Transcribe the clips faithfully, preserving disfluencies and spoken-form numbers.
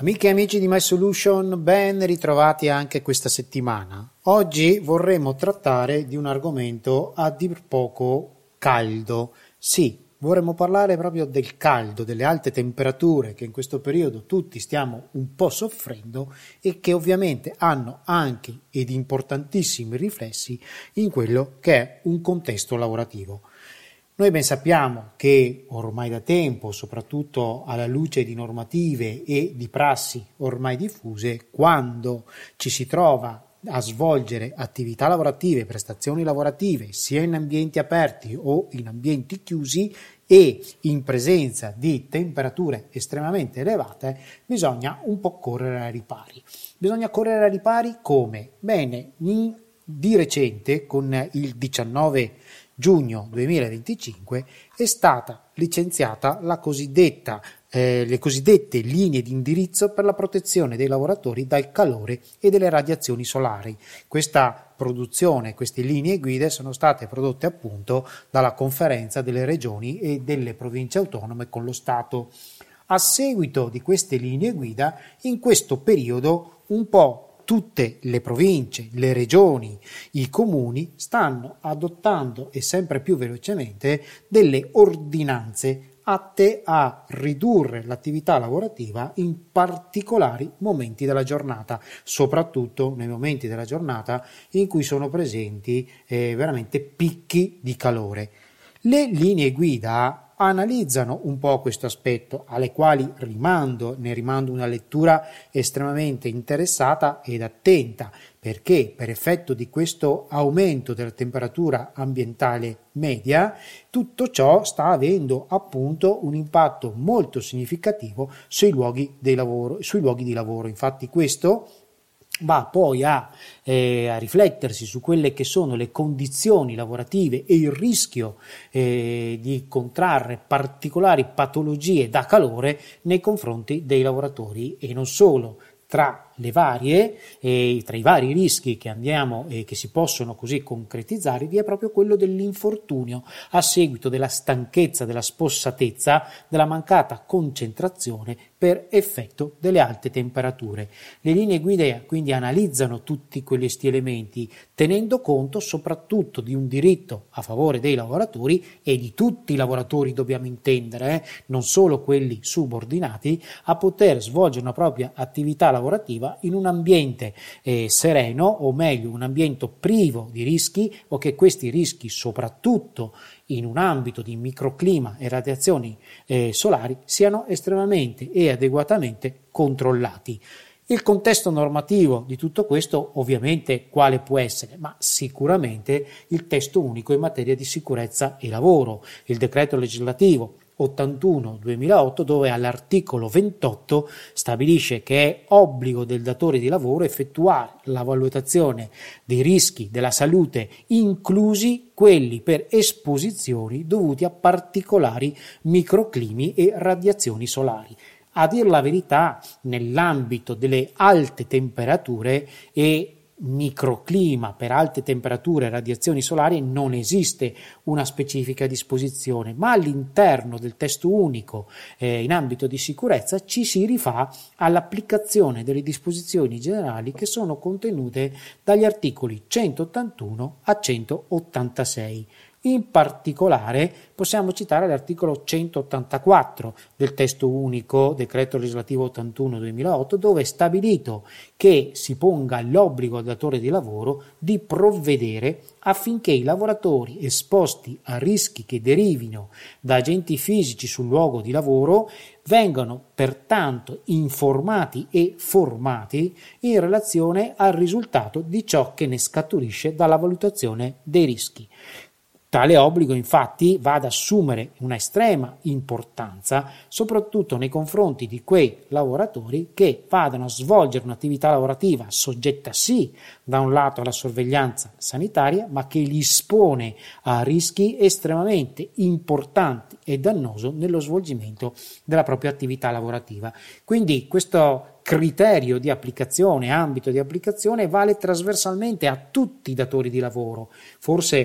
Amiche e amici di My Solution, ben ritrovati anche questa settimana. Oggi vorremmo trattare di un argomento a dir poco caldo. Sì, vorremmo parlare proprio del caldo, delle alte temperature che in questo periodo tutti stiamo un po' soffrendo e che ovviamente hanno anche ed importantissimi riflessi in quello che è un contesto lavorativo. Noi ben sappiamo che ormai da tempo, soprattutto alla luce di normative e di prassi ormai diffuse, quando ci si trova a svolgere attività lavorative, prestazioni lavorative, sia in ambienti aperti o in ambienti chiusi e in presenza di temperature estremamente elevate, bisogna un po' correre ai ripari. Bisogna correre ai ripari come? Bene, in, di recente, con il diciannove giugno duemilaventicinque è stata licenziata la cosiddetta, eh, le cosiddette linee di indirizzo per la protezione dei lavoratori dal calore e delle radiazioni solari. Questa produzione, queste linee guide sono state prodotte appunto dalla Conferenza delle Regioni e delle Province Autonome con lo Stato. A seguito di queste linee guida, in questo periodo un po' tutte le province, le regioni, i comuni stanno adottando e sempre più velocemente delle ordinanze atte a ridurre l'attività lavorativa in particolari momenti della giornata, soprattutto nei momenti della giornata in cui sono presenti eh, veramente picchi di calore. Le linee guida analizzano un po' questo aspetto, alle quali rimando, ne rimando una lettura estremamente interessata ed attenta, perché per effetto di questo aumento della temperatura ambientale media, tutto ciò sta avendo appunto un impatto molto significativo sui luoghi di lavoro, sui luoghi di lavoro. Infatti questo va poi a, eh, a riflettersi su quelle che sono le condizioni lavorative e il rischio eh, di contrarre particolari patologie da calore nei confronti dei lavoratori e non solo. Tra le varie, eh, tra i vari rischi che andiamo e eh, che si possono così concretizzare, vi è proprio quello dell'infortunio a seguito della stanchezza, della spossatezza, della mancata concentrazione per effetto delle alte temperature. Le linee guida quindi analizzano tutti questi elementi, tenendo conto soprattutto di un diritto a favore dei lavoratori e di tutti i lavoratori, dobbiamo intendere, eh, non solo quelli subordinati, a poter svolgere una propria attività lavorativa in un ambiente eh, sereno, o meglio un ambiente privo di rischi, o che questi rischi, soprattutto in un ambito di microclima e radiazioni eh, solari, siano estremamente e adeguatamente controllati. Il contesto normativo di tutto questo ovviamente quale può essere? Ma sicuramente il testo unico in materia di sicurezza e lavoro, il decreto legislativo ottantuno duemilaotto, dove all'articolo ventotto stabilisce che è obbligo del datore di lavoro effettuare la valutazione dei rischi della salute, inclusi quelli per esposizioni dovuti a particolari microclimi e radiazioni solari. A dir la verità, nell'ambito delle alte temperature e microclima per alte temperature e radiazioni solari non esiste una specifica disposizione, ma all'interno del testo unico eh, in ambito di sicurezza ci si rifà all'applicazione delle disposizioni generali che sono contenute dagli articoli centottantuno a centottantasei. In particolare possiamo citare l'articolo centottantaquattro del testo unico decreto legislativo ottantuno duemilaotto, dove è stabilito che si ponga l'obbligo al datore di lavoro di provvedere affinché i lavoratori esposti a rischi che derivino da agenti fisici sul luogo di lavoro vengano pertanto informati e formati in relazione al risultato di ciò che ne scaturisce dalla valutazione dei rischi. Tale obbligo infatti va ad assumere una estrema importanza soprattutto nei confronti di quei lavoratori che vadano a svolgere un'attività lavorativa soggetta sì da un lato alla sorveglianza sanitaria, ma che li espone a rischi estremamente importanti e dannoso nello svolgimento della propria attività lavorativa. Quindi questo criterio di applicazione, ambito di applicazione, vale trasversalmente a tutti i datori di lavoro. Forse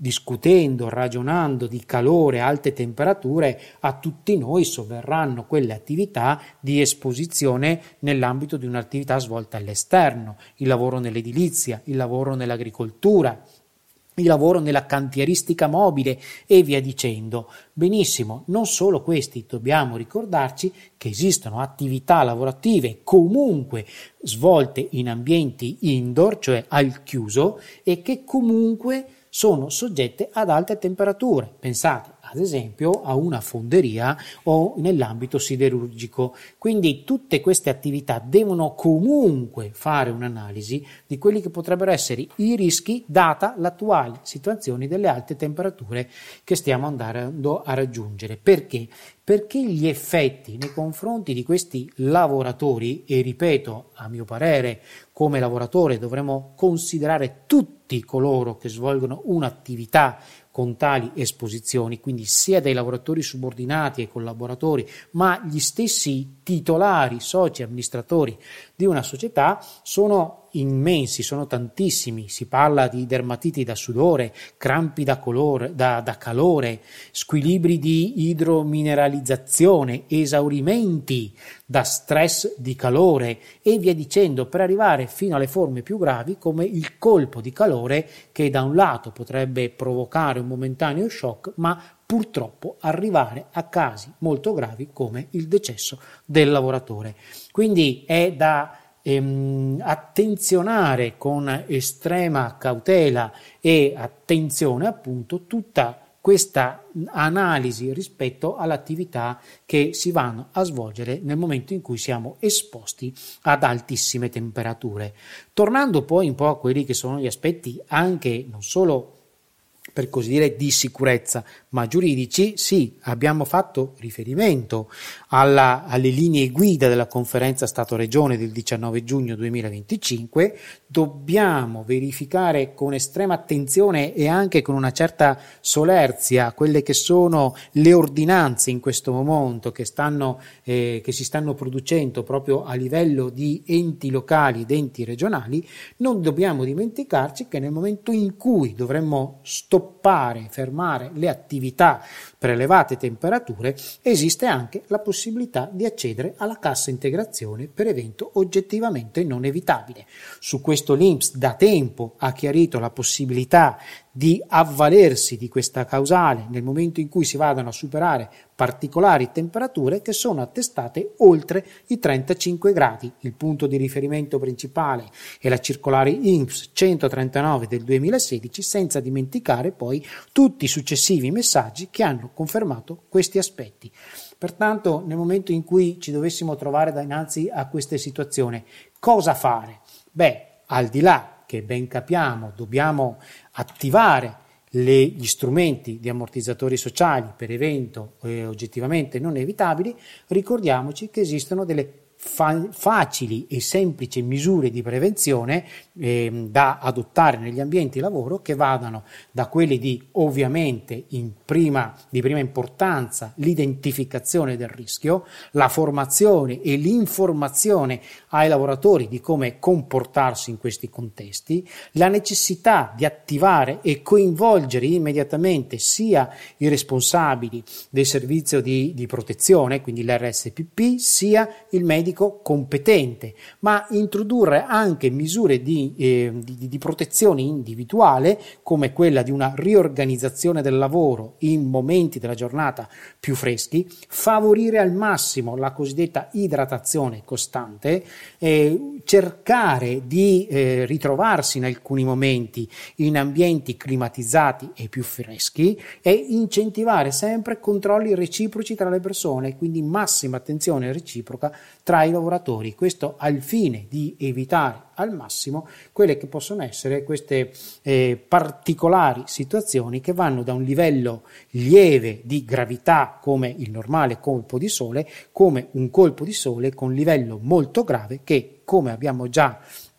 discutendo, ragionando di calore, alte temperature, a tutti noi sovverranno quelle attività di esposizione nell'ambito di un'attività svolta all'esterno, il lavoro nell'edilizia, il lavoro nell'agricoltura, il lavoro nella cantieristica mobile e via dicendo. Benissimo, non solo questi, dobbiamo ricordarci che esistono attività lavorative comunque svolte in ambienti indoor, cioè al chiuso, e che comunque sono soggette ad alte temperature. Pensate ad esempio a una fonderia o nell'ambito siderurgico. Quindi tutte queste attività devono comunque fare un'analisi di quelli che potrebbero essere i rischi data l'attuale situazione delle alte temperature che stiamo andando a raggiungere. Perché? Perché gli effetti nei confronti di questi lavoratori, e ripeto, a mio parere, come lavoratore dovremmo considerare tutti coloro che svolgono un'attività con tali esposizioni, quindi sia dai lavoratori subordinati e collaboratori, ma gli stessi titolari, soci, amministratori di una società, sono immensi, sono tantissimi. Si parla di dermatiti da sudore, crampi da, colore, da, da calore, squilibri di idromineralizzazione, esaurimenti da stress di calore e via dicendo, per arrivare fino alle forme più gravi come il colpo di calore, che da un lato potrebbe provocare un momentaneo shock, ma purtroppo arrivare a casi molto gravi come il decesso del lavoratore. Quindi è da ehm, attenzionare con estrema cautela e attenzione appunto tutta questa analisi rispetto all'attività che si vanno a svolgere nel momento in cui siamo esposti ad altissime temperature. Tornando poi un po' a quelli che sono gli aspetti anche non solo per così dire di sicurezza, ma giuridici, sì, abbiamo fatto riferimento alla, alle linee guida della conferenza Stato-Regione del diciannove giugno duemilaventicinque, dobbiamo verificare con estrema attenzione e anche con una certa solerzia quelle che sono le ordinanze in questo momento che, stanno, eh, che si stanno producendo proprio a livello di enti locali ed enti regionali. Non dobbiamo dimenticarci che nel momento in cui dovremmo stoppare stoppare, fermare le attività per elevate temperature, esiste anche la possibilità di accedere alla cassa integrazione per evento oggettivamente non evitabile. Su questo l'I N P S da tempo ha chiarito la possibilità di avvalersi di questa causale nel momento in cui si vadano a superare particolari temperature che sono attestate oltre i trentacinque gradi. Il punto di riferimento principale è la circolare I N P S centotrentanove del duemilasedici, senza dimenticare poi tutti i successivi messaggi che hanno confermato questi aspetti. Pertanto, nel momento in cui ci dovessimo trovare dinanzi a queste situazioni, cosa fare? Beh, al di là che ben capiamo, dobbiamo attivare le, gli strumenti di ammortizzatori sociali per evento eh, oggettivamente non evitabili, ricordiamoci che esistono delle fa- facili e semplici misure di prevenzione eh, da adottare negli ambienti di lavoro, che vadano da quelli di ovviamente in prima, di prima importanza l'identificazione del rischio, la formazione e l'informazione ai lavoratori di come comportarsi in questi contesti, la necessità di attivare e coinvolgere immediatamente sia i responsabili del servizio di, di protezione, quindi l'R S P P, sia il medico competente, ma introdurre anche misure di, eh, di, di protezione individuale, come quella di una riorganizzazione del lavoro in momenti della giornata più freschi, favorire al massimo la cosiddetta idratazione costante, eh, cercare di eh, ritrovarsi in alcuni momenti in ambienti climatizzati e più freschi e incentivare sempre controlli reciproci tra le persone, quindi massima attenzione reciproca tra i lavoratori, questo al fine di evitare al massimo quelle che possono essere queste eh, particolari situazioni che vanno da un livello lieve di gravità come il normale colpo di sole, come un colpo di sole con livello molto grave che, come abbiamo già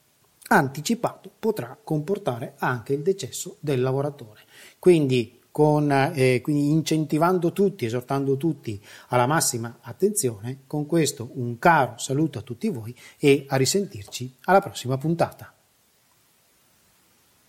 anticipato, potrà comportare anche il decesso del lavoratore. Quindi Con, eh, quindi incentivando tutti, esortando tutti alla massima attenzione. Con questo un caro saluto a tutti voi e a risentirci alla prossima puntata.